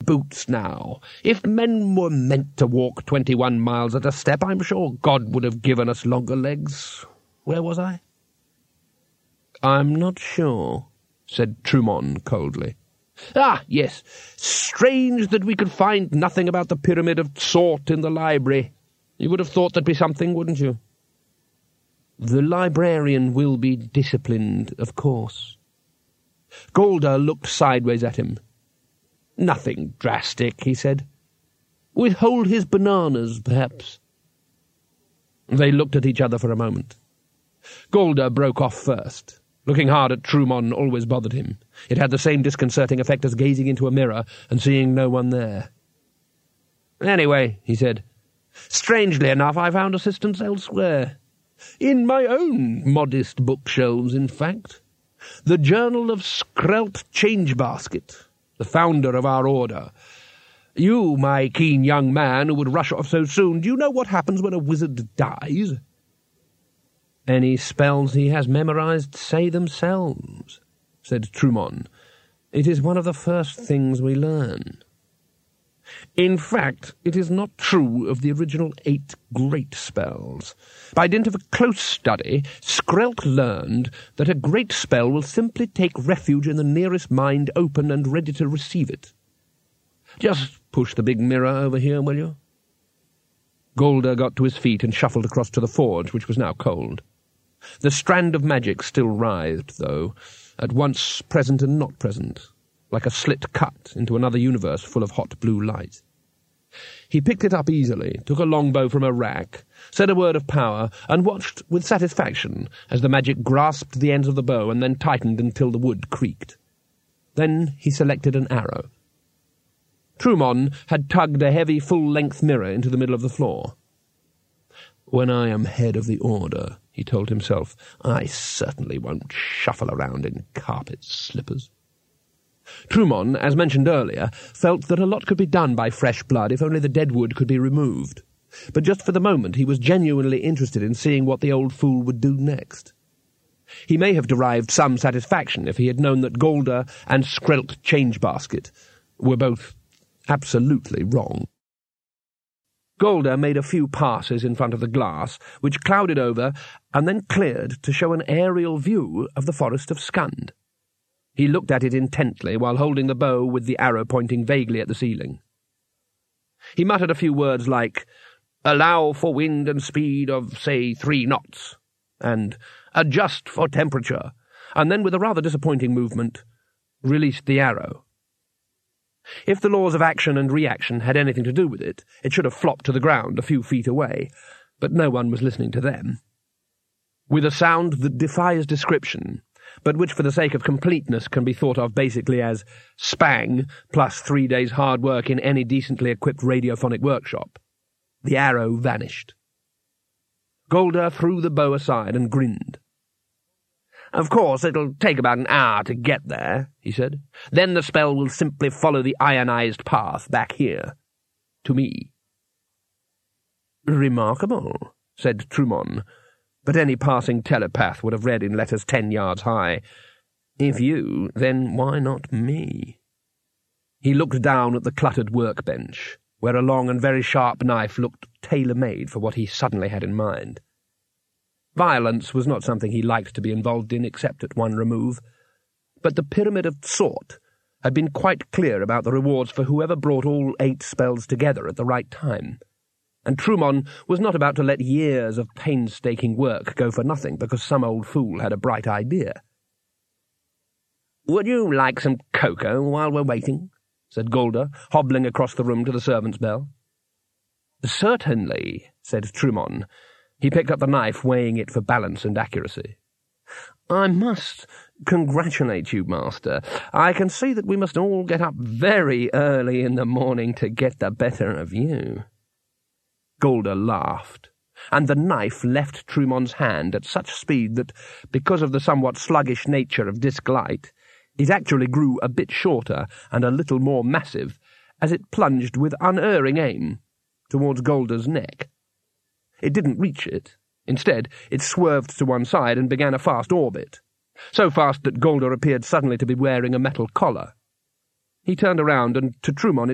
boots now. If men were meant to walk 21 miles at a step, I'm sure God would have given us longer legs. Where was I? I'm not sure, said Trumon coldly. Ah, yes. Strange that we could find nothing about the Pyramid of Sort in the library. You would have thought there'd be something, wouldn't you? The librarian will be disciplined, of course. Golder looked sideways at him. Nothing drastic, he said. Withhold his bananas, perhaps. They looked at each other for a moment. Golder broke off first. Looking hard at Trumon always bothered him. It had the same disconcerting effect as gazing into a mirror and seeing no one there. Anyway, he said, strangely enough, I found assistance elsewhere. In my own modest bookshelves, in fact. The Journal of Skrelt Changebasket, the founder of our order. You, my keen young man who would rush off so soon, do you know what happens when a wizard dies? Any spells he has memorized say themselves, said Trumon. It is one of the first things we learn. In fact, it is not true of the original 8 great spells. By dint of a close study, Skrelt learned that a great spell will simply take refuge in the nearest mind open and ready to receive it. Just push the big mirror over here, will you? Golder got to his feet and shuffled across to the forge, which was now cold. The strand of magic still writhed, though, at once present and not present, like a slit cut into another universe full of hot blue light. He picked it up easily, took a longbow from a rack, said a word of power, and watched with satisfaction as the magic grasped the ends of the bow and then tightened until the wood creaked. Then he selected an arrow. Trumon had tugged a heavy full-length mirror into the middle of the floor. When I am head of the order, he told himself, I certainly won't shuffle around in carpet slippers. Trumon, as mentioned earlier, felt that a lot could be done by fresh blood if only the dead wood could be removed. But just for the moment he was genuinely interested in seeing what the old fool would do next. He may have derived some satisfaction if he had known that Golder and Skrelt Changebasket were both absolutely wrong. Golder made a few passes in front of the glass, which clouded over and then cleared to show an aerial view of the forest of Skund. He looked at it intently while holding the bow with the arrow pointing vaguely at the ceiling. He muttered a few words like, allow for wind and speed of, say, 3 knots, and adjust for temperature, and then with a rather disappointing movement, released the arrow. If the laws of action and reaction had anything to do with it, it should have flopped to the ground a few feet away, but no one was listening to them. With a sound that defies description, but which for the sake of completeness can be thought of basically as spang plus 3 days' hard work in any decently equipped radiophonic workshop, the arrow vanished. Golder threw the bow aside and grinned. Of course, it'll take about an hour to get there, he said. Then the spell will simply follow the ionized path back here, to me. Remarkable, said Trumon, but any passing telepath would have read in letters 10 yards high. If you, then why not me? He looked down at the cluttered workbench, where a long and very sharp knife looked tailor-made for what he suddenly had in mind. Violence was not something he liked to be involved in except at one remove, but the Pyramid of Sort had been quite clear about the rewards for whoever brought all 8 spells together at the right time, and Trumon was not about to let years of painstaking work go for nothing because some old fool had a bright idea. "Would you like some cocoa while we're waiting?" said Golder, hobbling across the room to the servant's bell. "Certainly," said Trumon. He picked up the knife, weighing it for balance and accuracy. "I must congratulate you, Master. I can see that we must all get up very early in the morning to get the better of you." Golder laughed, and the knife left Trumon's hand at such speed that, because of the somewhat sluggish nature of disc light, it actually grew a bit shorter and a little more massive as it plunged with unerring aim towards Golder's neck. It didn't reach it. Instead, it swerved to one side and began a fast orbit, so fast that Golder appeared suddenly to be wearing a metal collar. He turned around, and to Trumon